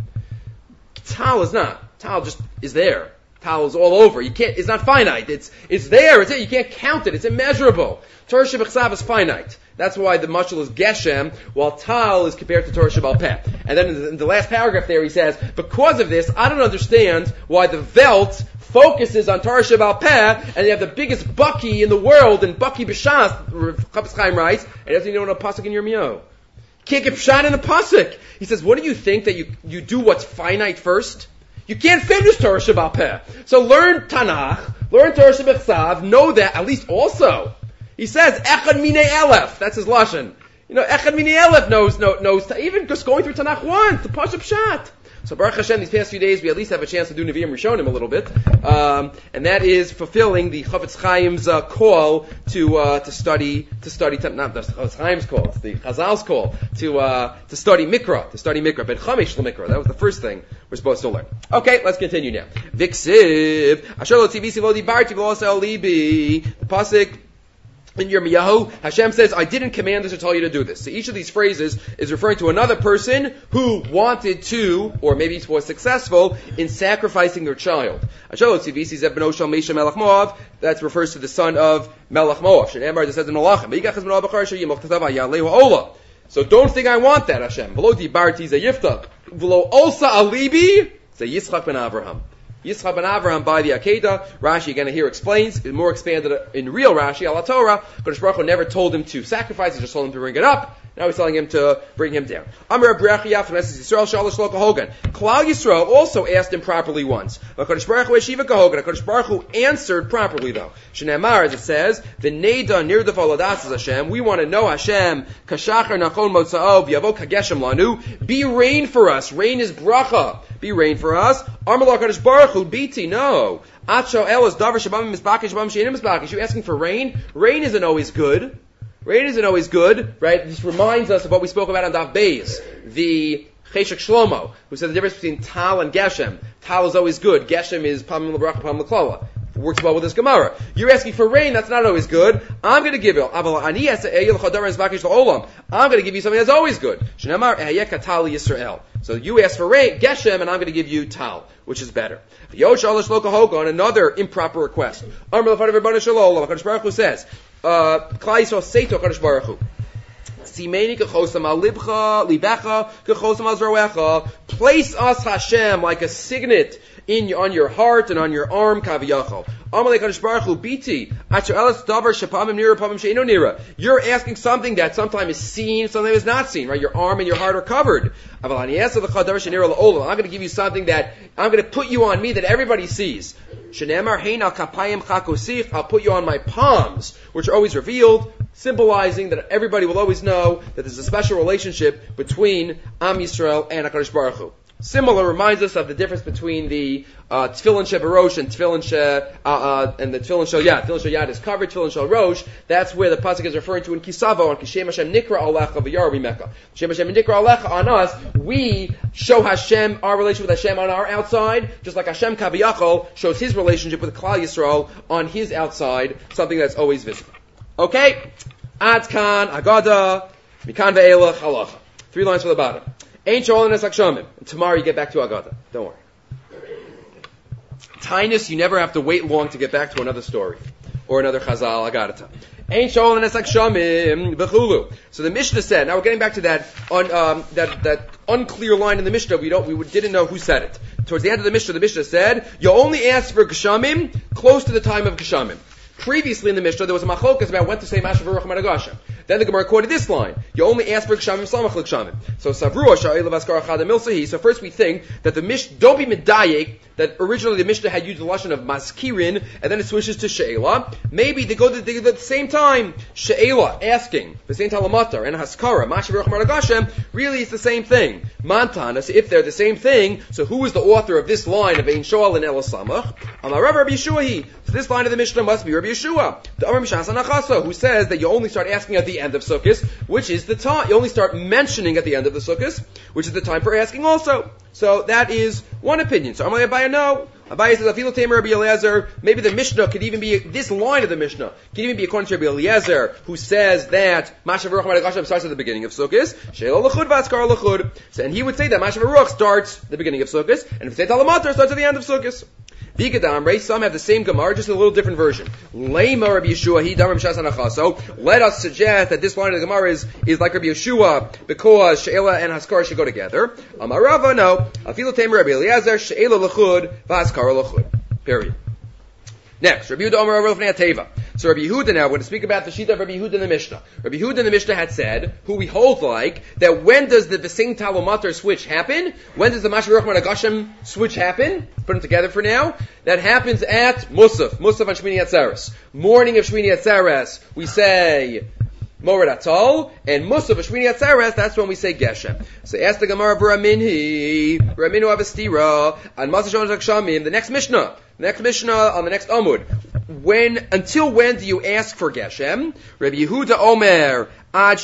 Tal is not. Tal just is there. Tal is all over. You can't. It's not finite. It's there. It's it. You can't count it. It's immeasurable. Torah Shebechsav is finite. That's why the mashal is Geshem, while Tal is compared to Torah Shebal Peh. And then in the last paragraph there, he says, because of this, I don't understand why the Velt focuses on Torah Shebal Peh, and you have the biggest Bucky in the world, and Bucky B'Shas, Chavetz Chaim writes, and doesn't even know a pasuk in Yirmiyahu. Can't get Pshat in a pasuk. He says, what do you think that you do what's finite first? You can't finish Torah Shebal Peh. So learn Tanakh, learn Torah Shebechsav, know that, at least also. He says, Echad Minei Elef, that's his Lashon. Echad Minei Elef knows, even just going through Tanakh once, the Pasha Pshat. So Baruch Hashem, these past few days, we at least have a chance to do Nevi'im Rishonim a little bit, and that is fulfilling the Chavetz Chaim's call to study not the Chavetz Chaim's call, it's the Chazal's call to study Mikra, but Chamesh L'Mikra. That was the first thing we're supposed to learn. Okay, let's continue now. Viksiv Asher Lo Tivisi Lo Dibarti V'Lo Aseh Libi. The pasuk in Yirmiyahu, Hashem says, I didn't command this or tell you to do this. So each of these phrases is referring to another person who wanted to, or maybe was successful, in sacrificing their child. That refers to the son of Melech Moab. It says in Malachim. So don't think I want that, Hashem. V'lo dibarti ze yiftach. V'lo olsa alibi ze Yitzchak ben Avraham. Yitzchak ben Avraham by the Akedah. Rashi again here explains, more expanded in real Rashi, Ala Torah. Kodesh Baruch Hu never told him to sacrifice, he just told him to bring it up. Now he's telling him to bring him down. Amar Brechia from Yisrael Shalosh Lo Kahogan. Klal Yisrael also asked him properly once. Kodesh Baruch Hu Yeshiva Kahogan. Kodesh Baruch Hu answered properly though. Shnei as it says, V'neida nirdaf aladas Hashem. We want to know Hashem. Kashachar nachon motzao b'yavo kageshem lanu. Be rain for us. Rain is bracha. Be rain for us. Amar Kodesh Baruch Hu biti. No. Acho elas davar shabam misbakish shabam she'enim misbakish. You asking for rain? Rain isn't always good. Rain isn't always good, right? This reminds us of what we spoke about on Daf Beis, the Cheshek Shlomo, who said the difference between Tal and Geshem. Tal is always good. Geshem is Pamim L'Bracha, Pamim L'Klala. Works well with this Gemara. You're asking for rain, that's not always good. I'm going to give you. I'm going to give you something that's always good. So you ask for rain, Geshem, and I'm going to give you Tal, which is better. Another improper request. HaKadosh Baruch Hu says, Klal Yisrael say to HaKadosh Baruch Hu, place us, Hashem, like a signet on your heart and on your arm, kaviyachol. You're asking something that sometimes is seen, sometimes is not seen, right? Your arm and your heart are covered. I'm going to give you something that I'm going to put you on me that everybody sees. Shenemar hein al kapayim chakosich, I'll put you on my palms, which are always revealed, symbolizing that everybody will always know that there's a special relationship between Am Yisrael and HaKadosh Baruch Hu. Similar reminds us of the difference between the Tefillin Shebarosh and Tefillin and the Tefillin Shel Yad. Tefillin Shel Yad is covered, Tefillin Shel Rosh. That's where the pasuk is referring to in Kisavo on Kishem Hashem Nikra Alecha V'Yar Mecca. Kishem Hashem Nikra Alecha on us. We show Hashem our relationship with Hashem on our outside, just like Hashem Kaviyachol shows his relationship with Klal Yisrael on his outside, something that's always visible. Okay, Ad Kan Agada Mikan Ve'elach Halacha. 3 lines from the bottom. Ain't Sholin as Akshamim. Tomorrow you get back to Agada. Don't worry. Tinus, you never have to wait long to get back to another story or another Chazal Agadata. Ain't Sholin as Akshamim Bechulu. So the Mishnah said. Now we're getting back to that that unclear line in the Mishnah. We didn't know who said it. Towards the end of the Mishnah said you only ask for Geshamim close to the time of Geshamim. Previously in the Mishnah, there was a machlokas about when to say Mashav Ruach Madagashem. Then the Gemara quoted this line: "You only ask for Gshamim Samach L'Gshamim." So Savrua Sha'il Vaskar Achad Milsahi. So first we think that the Mishnah don't be medayek that originally the Mishnah had used the lashon of maskirin and then it switches to she'ela. Maybe they go at the same time. She'ela asking the same talamatar and haskara Mashav Ruach Madagashem. Really, it's the same thing. Mantanas, if they're the same thing, so who is the author of this line of Ein Shoal and El Samach? Amarav Rabbi Yeshua. So this line of the Mishnah must be Rabbi Yeshua, the Amar Mishas Anachasa, who says that you only start asking at the end of Sukkot, which is the time. You only start mentioning at the end of the Sukkot, which is the time for asking also. So that is one opinion. So Amalei Abaye, no. Abaye says, Afilu Tamer Rabbi Eliezer, maybe the Mishnah could even be, this line of the Mishnah, could even be according to Rabbi Eliezer, who says that Mashav Ruach Madagashem starts at the beginning of Sukkot, She'ela L'chud V'askar L'chud. So, and he would say that Mashav Ruach starts at the beginning of Sukkot, and if Tzeit HaLamatar starts at the end of Sukkot. Some have the same Gemara, just a little different version. Lema Rabbi Yeshua, he Damar Mishas Anachaso. Let us suggest that this line of the Gemara is like Rabbi Yeshua because She'ela and Haskara should go together. Amarava, no. Afilu Tamer Rabbi Eliezer, She'ela L'chud, V'Haskara L'chud. Period. Next, Rabbi Yehuda Omer Rav Lefnei Teva. So Rabbi Yehuda now, we're going to speak about the Shita of Rabbi Yehuda in the Mishnah. Rabbi Yehuda in the Mishnah had said, who we hold like, that when does the V'sein Talomater switch happen? When does the Mashav Ruach Madagashem switch happen? Put them together for now. That happens at Musaf on Shmini Atzeres. Morning of Shmini Atzeres, we say Mored Atol, and Musaf of Shmini Atzeres, that's when we say Geshem. So ask the Gemara B'Raminhi, B'Raminu Avestira, and Masashon Zakshamim, the next Mishnah on the next Amud. Until when do you ask for Geshem? Rabbi Yehuda Omer, Ad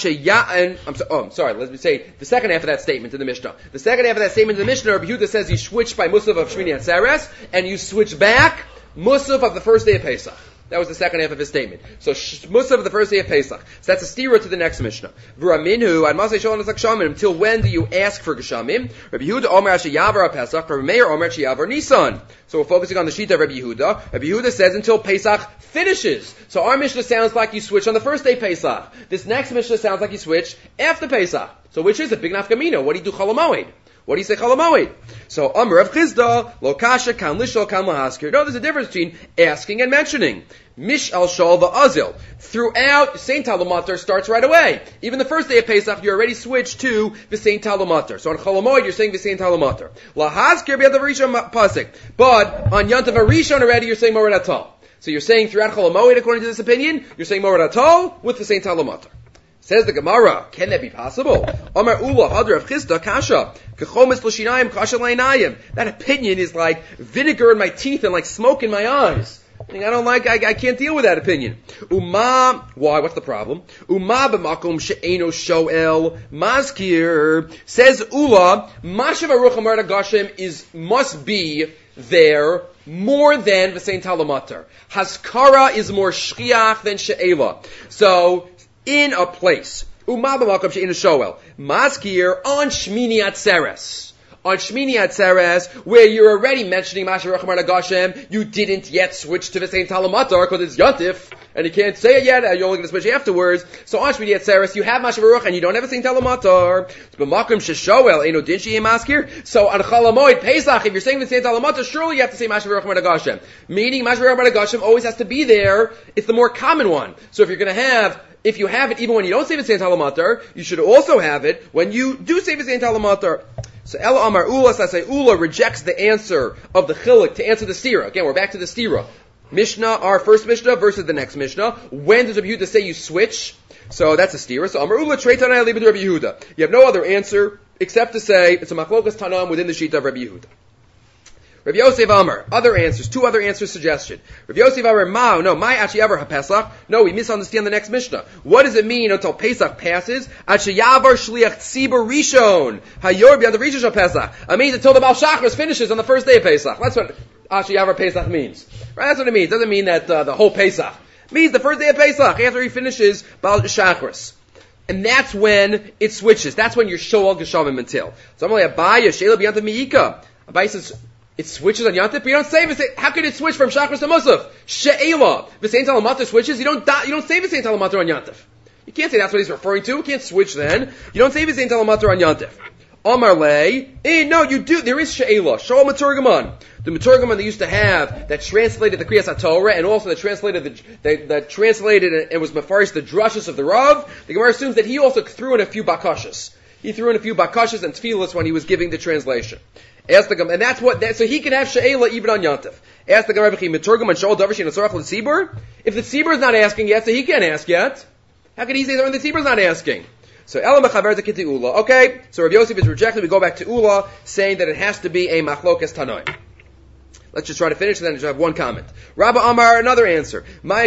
Sheya, let me say the second half of that statement in the Mishnah. The second half of that statement in the Mishnah, Rabbi Yehuda says you switch by Musaf of Shmini Atzeres, and you switch back Musaf of the first day of Pesach. That was the second half of his statement. So Musaf of the first day of Pesach. So that's a stira to the next Mishnah. V'Raminhu, Ad Masay Shalom Zakshamim. Until when do you ask for Geshamim? Rabbi Yehuda Omer Sheyavar Pesach. Rabbi Meir Omer Sheyavar Nisan. So we're focusing on the Shita of Rabbi Yehuda. Rabbi Yehuda says until Pesach finishes. So our Mishnah sounds like you switch on the first day Pesach. This next Mishnah sounds like you switch after Pesach. So which is it? Big nafkamina. What do you do Cholamoid? What do you say Cholamoid? So Amr of Chizda, Lo Kasha, Kan Lishol, Kan Lahaskir. No, there's a difference between asking and mentioning. Mish al Shal va'azil. Throughout, Saint Talomater starts right away. Even the first day of Pesach, you're already switched to the Saint Talomater. So on Cholamoid, you're saying the Saint Talomater. Lahaskir be at the Rishon Pasik. But on Yantav Rishon already, you're saying Mored Atol. So you're saying throughout Cholamoid, according to this opinion, you're saying Mored Atol with the Saint Talomater. Says the Gemara, can that be possible? Amar Ula Hadar of Chizda Kasha Kechomis L'Shinayim Kasha L'Einayim. That opinion is like vinegar in my teeth and like smoke in my eyes. I can't deal with that opinion. Why? What's the problem? B'makom she'eno shoel mazkir. Says Ula, Mashav Aruch Madagashem must be there more than the Saint Talomater. Haskara is more shchiach than she'ela. So, in a place, B'makom she'eno shoel mazkir on Shmini Atzeres. On Shmini Atzeres, where you're already mentioning Mashav Ruach Madagashem, you didn't yet switch to the same Talamatar because it's Yantif, and you can't say it yet, you're only going to switch afterwards. So on Shmini Atzeres, you have Mashav Ruach and you don't have a same Talamatar. So on Chalamoid Pesach, if you're saying the same Talamatar, surely you have to say Mashav Ruach Madagashem. Meaning Mashav Ruach Madagashem always has to be there. It's the more common one. So if you have it even when you don't say the same Talamatar, you should also have it when you do say the same Talamatar. So Ela Amar Ula, so I say Ula rejects the answer of the Chilik to answer the Stira. Again, we're back to the Stira. Mishnah, our first Mishnah versus the next Mishnah. When does Rabbi Yehuda say you switch? So that's a Stira. So Amar Ula Treitanai Libid Rabbi Yehuda. You have no other answer except to say it's a Machlokas Tanam within the sheet of Rabbi Yehuda. Rabbi Yosef Amar, other answers, two other answers suggested. Rabbi Yosef Amar, my Achiyavar HaPesach. No, we misunderstand the next Mishnah. What does it mean until Pesach passes? Achiyavar Shliach Tzibur Rishon. Hayor B'yad Rishon HaPesach. It means until the Baal Shachris finishes on the first day of Pesach. That's what Achiyavar Pesach means. Right? That's what it means. It doesn't mean that the whole Pesach. It means the first day of Pesach, after he finishes Baal Shachris. And that's when it switches. That's when you're Shoal Geshavim until. So I'm like, Abaya, Sheila B'yad Mi'ika. Abaya says, it switches on Yontif, but you don't say V'sein. How could it switch from Shachris to Musaf? She'ela. V'sein Talamatar switches. You don't say V'sein Talamatar on Yontif. You can't say that's what he's referring to. You can't switch then. You don't say V'sein Talamatar on Yontif. Amar Le. No, you do. There is She'ela. Shoal Maturgaman. The Maturgaman they used to have that translated the Kriyas HaTorah and also that translated and was Mefarish the drushes of the Rav. The Gemara assumes that he also threw in a few bakashas. He threw in a few bakashas and tefillas when he was giving the translation. Ask the Gemara, and that's what. So he can have she'ela even on Yontif. Ask the Gemara, if the tzibur is not asking yet, so he can't ask yet. How can he say that when the tzibur is not asking? So Ela mechaber to Ula. Okay, so Rabbi Yosef is rejected. We go back to Ula, saying that it has to be a machlokas tanoim. Let's just try to finish, and then just have one comment. Rabba Amar, another answer. Rabba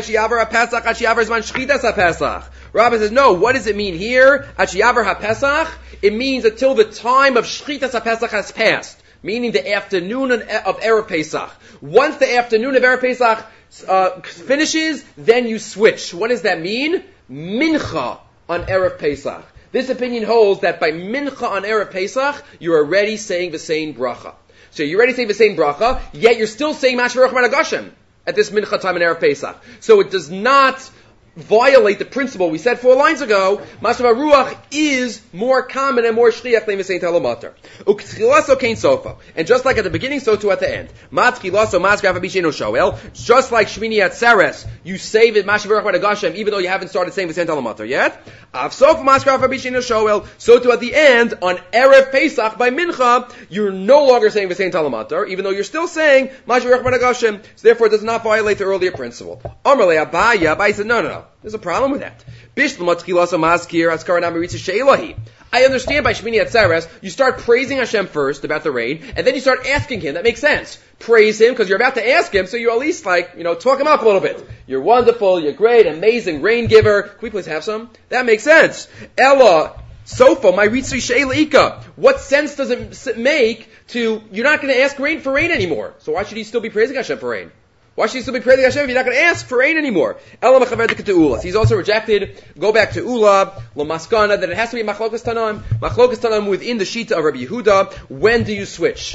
says, no, what does it mean here? Achiyavar HaPesach? It means until the time of Shchitas HaPesach has passed. Meaning the afternoon of Erev Pesach. Once the afternoon of Erev Pesach finishes, then you switch. What does that mean? Mincha on Erev Pesach. This opinion holds that by Mincha on Erev Pesach, you're already saying the same bracha. So you're already saying the same bracha, yet you're still saying Mashvarach Managashim at this Mincha time in Erev Pesach. So it does not violate the principle we said 4 lines ago. Mashva Ruach is more common and more shchiach than V'sein Talamatar. U'ktchilaso kein sofo. And just like at the beginning, so too at the end. Matchilaso masgraf abisheno shoel. Just like Shmini Atzeres, you say it Mashva Ruach Managashim even though you haven't started saying V'sein Talamatar yet. Avsof masgraf abisheno shoel. So too at the end, on Erev Pesach by Mincha, you're no longer saying V'sein Talamatar even though you're still saying Mashva Ruach Managashim. So therefore it does not violate the earlier principle. Amarle Abaya said, no. There's a problem with that. I understand by Shmini Atzeres, you start praising Hashem first about the rain, and then you start asking Him. That makes sense. Praise Him, because you're about to ask Him, so you at least talk Him up a little bit. You're wonderful, you're great, amazing, rain giver. Can we please have some? That makes sense. Ella, Sofa, my Ritzri She'ela Ika. What sense does it make you're not going to ask rain for rain anymore? So why should he still be praising Hashem for rain? Why should he still be praising Hashem if you're not going to ask for rain anymore? He's also rejected. Go back to Ula, Lamaskana, that it has to be Machlokas Tanam. Machlokas Tanam within the Shita of Rabbi Yehuda. When do you switch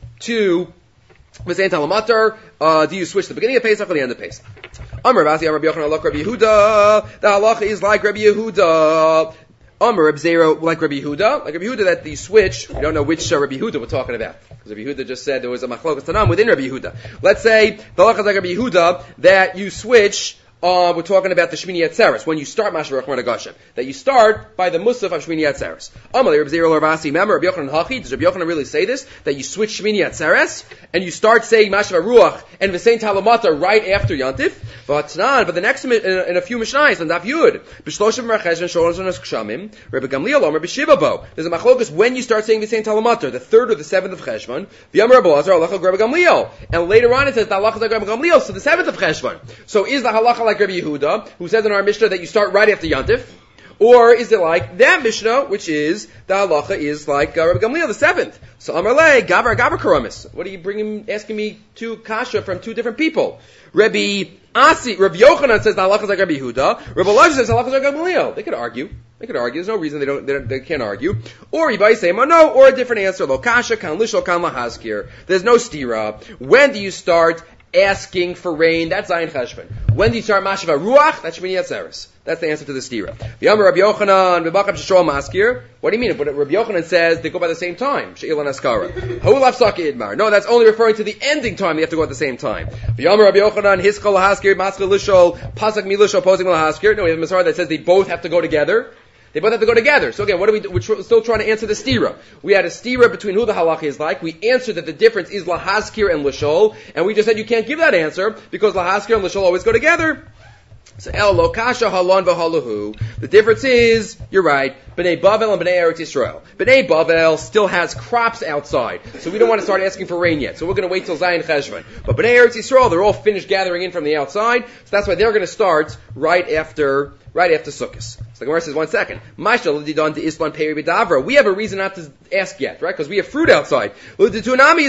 to V'sein Talamatar? Do you switch to the beginning of Pesach or the end of Pesach? Amar Basi, Rabbi Yochanan, like Rabbi Yehuda. The halacha is like Rabbi Yehuda. Amar Reb Zera, like Rabbi Yehuda. Like Rabbi Yehuda, that the switch, we don't know which Rabbi Yehuda we're talking about. Because Rabbi Yehuda just said there was a Machlokas Tanam within Rabbi Yehuda. Let's say, the halacha is like Rabbi Yehuda, that you switch, we're talking about the Shmini Atzeres, when you start Mashva Rachman Agashem. That you start by the Musaf of Shmini Atzeres. Amalei Reb Zera Lavasi, remember Rabbi Yochanan Hachi, does Rabbi Yochanan really say this? That you switch Shmini Atzeres, and you start saying Mashva Ruach and V'sein Talamatar right after Yantif? But the next, in a few Mishnayos, on Daf Yud, B'shloshim Mercheshen Sholon Zonos Kshamim, Rabbi Gamliel Omer B'Shivabo. There's a machlokas when you start saying V'sein Talamatar, the 3rd or the 7th of Cheshvan, V'Yamar Rabbi Lazar, halacha Rabbi Gamliel. And later on it says, the halacha is like Rabbi Gamliel, so the 7th of Cheshvan. So is the halacha like Rabbi Yehuda, who says in our Mishnah that you start right after Yantif? Or is it like that Mishnah, which is, the halacha is like Rabbi Gamliel, the 7th? So Amar Le, Gavar Karamis. What are you asking me two kasha from two different people? Rabbi Yochanan says the halacha is like Rabbi Yehuda. Rabbi Elijah says the halacha is like Rabbi Gamliel. They could argue. There's no reason they can't argue. Or you say no, or a different answer. Lo kasha kan lishol kan lahazkir. There's no stira. When do you start asking for rain? That's Zayin Cheshvan. When do you start Mashva Ruach? That's Shmini Atzeres. That's the answer to the stira. V'yamar Rabbi Yochanan v'bacham sheshol maskir. What do you mean? But Rabbi Yochanan says they go by the same time. She'il and Askara. Ha'ulav Saki Idmar. No, that's only referring to the ending time. They have to go at the same time. V'yamar Rabbi Yochanan hiskol lahaskir maskil lishol pasak milishol posing lahaskir. No, we have a Masar that says they both have to go together. They both have to go together. So again, we're still trying to answer the stira. We had a stira between who the halacha is like. We answered that the difference is lahazkir and lashol, and we just said you can't give that answer because lahazkir and lashol always go together. So el lo kasha halon v'halahu. The difference is, you're right, B'nai Bavel and B'nai Eretz Yisrael. B'nai Bavel still has crops outside, so we don't want to start asking for rain yet. So we're going to wait till Zayin Cheshvan. But B'nai Eretz Yisrael, they're all finished gathering in from the outside, so that's why they're going to start right after Sukkot. So the Gemara says, 1 second. We have a reason not to ask yet, right? Because we have fruit outside. But they have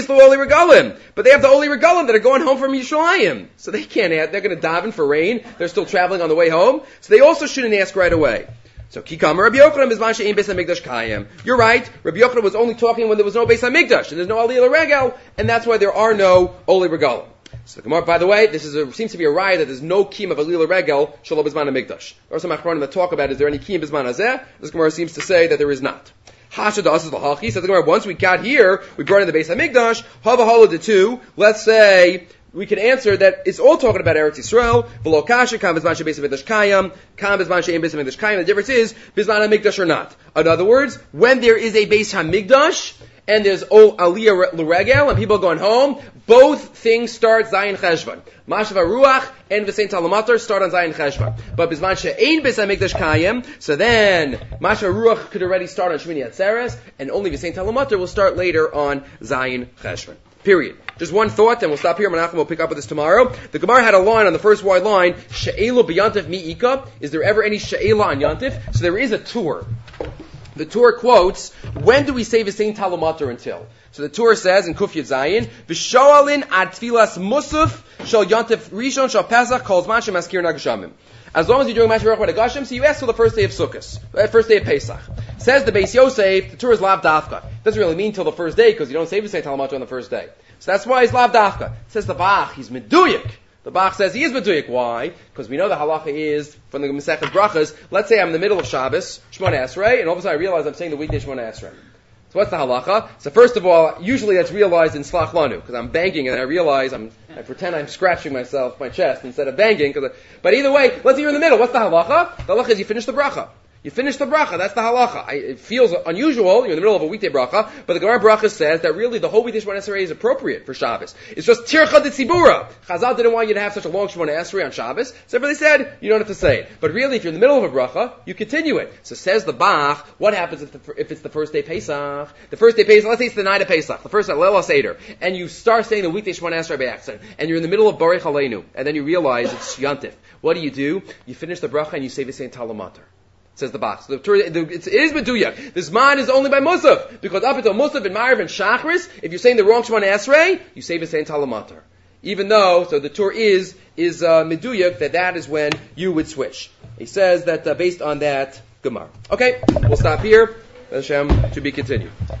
the Oli Regalim that are going home from Yishalayim. So they can't ask. They're going to daven for rain. They're still traveling on the way home. So they also shouldn't ask right away. So Kikam Rabbi Yochanan is Masha Ein Beis HaMikdash Kayim. You're right. Rabbi Yochanan was only talking when there was no Beis HaMikdash and there's no Aliyah L'Regel, and that's why there are no Oli Regalim. So the Gemara, by the way, seems to be a raya that there's no kiyum of Aliyah L'Regel Shalom B'Zman HaMikdash. There are some achronim that talk about is there any kiyum B'Zman Hazeh? This Gemara seems to say that there is not. Hasha Da'as is L'Hachi. So the Gemara, once we got here, we brought in the Beis HaMikdash, Hava Hala de two. Let's say we can answer that it's all talking about Eretz Yisrael. V'lo kasha kam b'zman she'beis hamikdash kayam, kam b'zman she'ein beis hamikdash kayam. The difference is b'zman hamikdash or not. In other words, when there is a Beis Hamikdash and there's Aliyah L'Regel and people are going home, both things start Zayin Cheshvan. Mashav Ruach and V'sein Talamatar start on Zayin Cheshvan. But b'zman she'ein beis hamikdash kayam, so then Mashav Ruach could already start on Shmini Atzeres, and only V'sein Talamatar will start later on Zayin Cheshvan. Period. Just one thought, and we'll stop here. Menachem will pick up with this tomorrow. The Gemara had a line on the first wide line, She'ela b'yantif mi'ika. Is there ever any She'ela on yantif? So there is a tour. The tour quotes, when do we say V'sein Talamatar until? So the tour says in Kuf Yud Zayin, V'shoalin ad tfilas musaf shal yantif rishon shal pesach kol zman shemaskir nagashamim. As long as you're doing Mashal Ruach Nagashim, so you ask till the first day of Sukkot, first day of Pesach. Says the Beis Yosef, the tour is Lav Dafka. Doesn't really mean till the first day, because you don't say V'sein Talamatar on the first day. So that's why he's Lav Dafka. Says the Bach, he's Meduyik. The Bach says he is Meduyik. Why? Because we know the halacha is, from the Masechet Brachas, let's say I'm in the middle of Shabbos, Shmona Esrei, and all of a sudden I realize I'm saying the weekday Shmona Esrei. So what's the halacha? So first of all, usually that's realized in Slach Lanu, because I'm banging and I realize I pretend I'm scratching my chest instead of banging. But either way, let's say you're in the middle. What's the halacha? The halacha is you finish the bracha. You finish the bracha. That's the halacha. It feels unusual. You're in the middle of a weekday bracha, but the Gemara bracha says that really the whole weekday Shemona Esrei is appropriate for Shabbos. It's just tircha de tzibura. Chazal didn't want you to have such a long Shemona Esrei on Shabbos, so they said you don't have to say it. But really, if you're in the middle of a bracha, you continue it. So says the Bach, what happens if it's the first day Pesach? The first day Pesach, let's say it's the night of Pesach, the first night Leila Seder, and you start saying the weekday Shemona Esrei by accident, and you're in the middle of Barech Aleinu, and then you realize it's Yantif. What do? You finish the bracha and you say V'sein Talamatar. Says the box. It is Meduyak. This man is only by Musaf. Because up until Musaf and Ma'ariv and Shachris, if you're saying the wrong Shemona Esrei, you say V'sein Talamatar. Even though, so the Torah is Meduyak, that is when you would switch. He says that based on that, Gemara. Okay, we'll stop here. Hashem, to be continued.